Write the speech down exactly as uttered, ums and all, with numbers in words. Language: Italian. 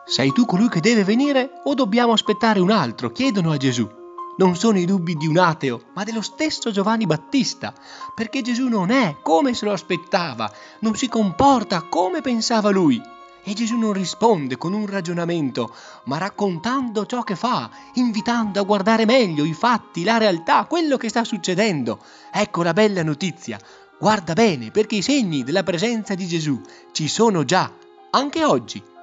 Sei tu colui che deve venire o dobbiamo aspettare un altro? Chiedono a Gesù. Non sono i dubbi di un ateo, ma dello stesso Giovanni Battista, perché Gesù non è come se lo aspettava, non si comporta come pensava lui. E Gesù non risponde con un ragionamento, ma raccontando ciò che fa, invitando a guardare meglio i fatti, la realtà, quello che sta succedendo. Ecco la bella notizia. Guarda bene, perché i segni della presenza di Gesù ci sono già, anche oggi.